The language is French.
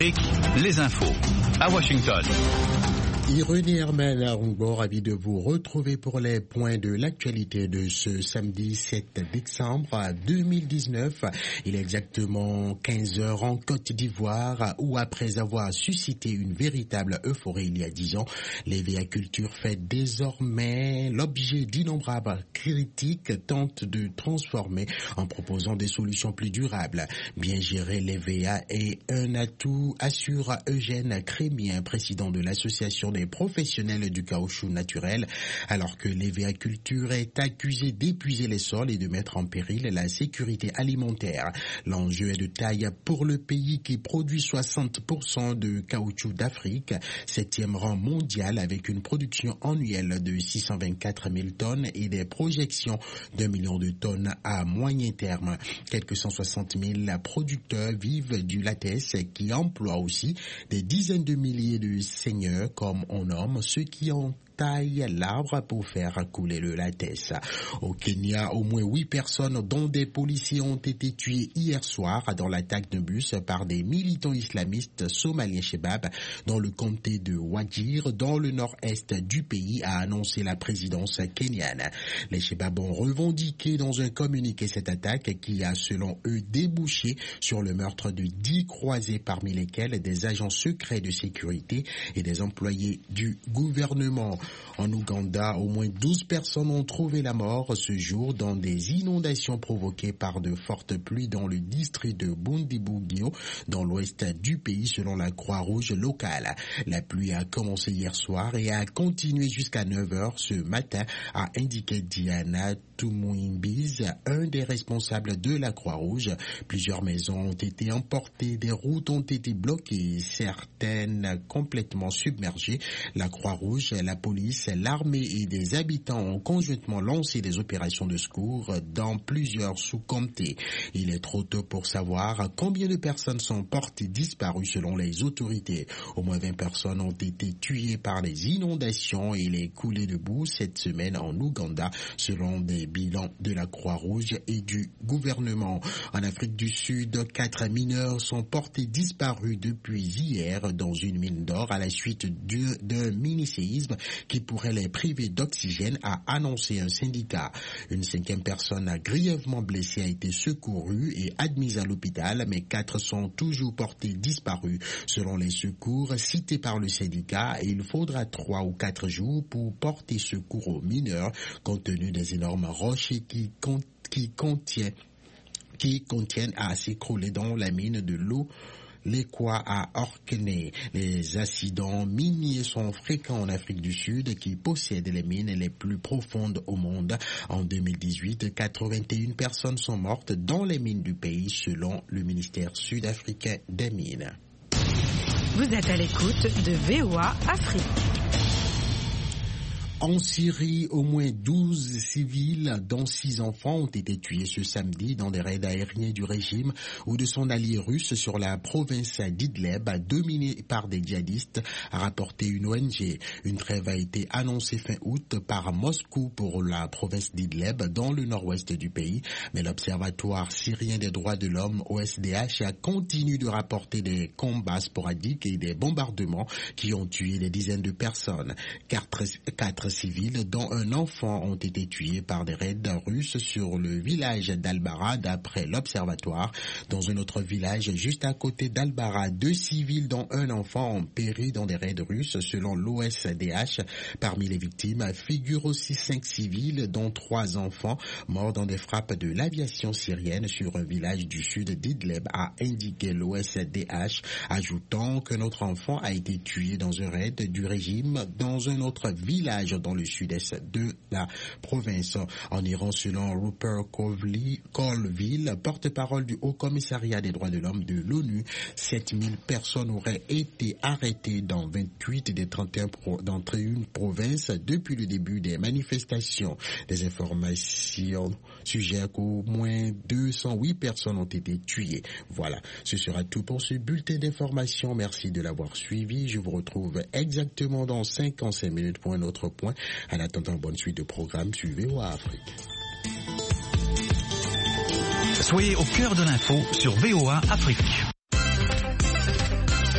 Les infos à Washington. René Hermel Arungbo, ravi de vous retrouver pour les points de l'actualité de ce samedi 7 décembre 2019. Il est exactement 15 heures en Côte d'Ivoire où, après avoir suscité une véritable euphorie il y a 10 ans, l'EVA Culture fait désormais l'objet d'innombrables critiques tentent de transformer en proposant des solutions plus durables. Bien gérer l'EVA est un atout, assure Eugène Crémien, président de l'association des professionnels du caoutchouc naturel, alors que l'EVA Culture est accusée d'épuiser les sols et de mettre en péril la sécurité alimentaire. L'enjeu est de taille pour le pays qui produit 60% de caoutchouc d'Afrique, 7e rang mondial avec une production annuelle de 624 000 tonnes et des projections d'1 million de tonnes à moyen terme. Quelques 160 000 producteurs vivent du latex qui emploie aussi des dizaines de milliers de seigneurs comme on nomme ceux qui ont taille l'arbre pour faire couler le latex. Au Kenya, au moins 8 personnes, dont des policiers, ont été tuées hier soir dans l'attaque d'un bus par des militants islamistes somaliens Shebab dans le comté de Wajir, dans le nord-est du pays, a annoncé la présidence kenyane. Les Shebab ont revendiqué dans un communiqué cette attaque qui a, selon eux, débouché sur le meurtre de 10 croisés, parmi lesquels des agents secrets de sécurité et des employés du gouvernement. En Ouganda, au moins 12 personnes ont trouvé la mort ce jour dans des inondations provoquées par de fortes pluies dans le district de Bundibugyo, dans l'ouest du pays, selon la Croix-Rouge locale. La pluie a commencé hier soir et a continué jusqu'à 9h ce matin, a indiqué Diana Tumuimbiz, un des responsables de la Croix-Rouge. Plusieurs maisons ont été emportées, des routes ont été bloquées, certaines complètement submergées. La Croix-Rouge, la police, l'armée et des habitants ont conjointement lancé des opérations de secours dans plusieurs sous-comtés. Il est trop tôt pour savoir combien de personnes sont portées disparues selon les autorités. Au moins 20 personnes ont été tuées par les inondations et les coulées de boue cette semaine en Ouganda, selon des bilans de la Croix-Rouge et du gouvernement. En Afrique du Sud, 4 mineurs sont portés disparus depuis hier dans une mine d'or à la suite d'un mini-séisme qui pourrait les priver d'oxygène, a annoncé un syndicat. Une 5e personne grièvement blessée a été secourue et admise à l'hôpital, mais 4 sont toujours portés disparus. Selon les secours cités par le syndicat, il faudra 3 ou 4 jours pour porter secours aux mineurs, compte tenu des énormes roches qui contiennent à s'écrouler dans la mine de l'eau Lekwa à Orkney. Les accidents miniers sont fréquents en Afrique du Sud, qui possède les mines les plus profondes au monde. En 2018, 81 personnes sont mortes dans les mines du pays, selon le ministère sud-africain des mines. Vous êtes à l'écoute de VOA Afrique. En Syrie, au moins 12 civils, dont 6 enfants, ont été tués ce samedi dans des raids aériens du régime ou de son allié russe sur la province d'Idleb, dominée par des djihadistes, a rapporté une ONG. Une trêve a été annoncée fin août par Moscou pour la province d'Idleb, dans le nord-ouest du pays, mais l'Observatoire syrien des droits de l'homme, OSDH, a continué de rapporter des combats sporadiques et des bombardements qui ont tué des dizaines de personnes. 4 civils, dont un enfant, ont été tués par des raids russes sur le village d'Al-Bara, d'après l'Observatoire. Dans un autre village juste à côté d'Al-Bara, 2 civils, dont un enfant, ont péri dans des raids russes, selon l'OSDH. Parmi les victimes figurent aussi 5 civils, dont 3 enfants, morts dans des frappes de l'aviation syrienne sur un village du sud d'Idleb, a indiqué l'OSDH, ajoutant qu'un autre enfant a été tué dans un raid du régime dans un autre village dans le sud-est de la province. En Iran, selon Rupert Colville, porte-parole du Haut-Commissariat des droits de l'homme de l'ONU, 7000 personnes auraient été arrêtées dans 28 des 31 provinces depuis le début des manifestations. Des informations suggèrent qu'au moins 208 personnes ont été tuées. Voilà, ce sera tout pour ce bulletin d'information. Merci de l'avoir suivi. Je vous retrouve exactement dans 55 minutes pour un autre point. En attendant, bonne suite de programmes sur VOA Afrique. Soyez au cœur de l'info sur VOA Afrique.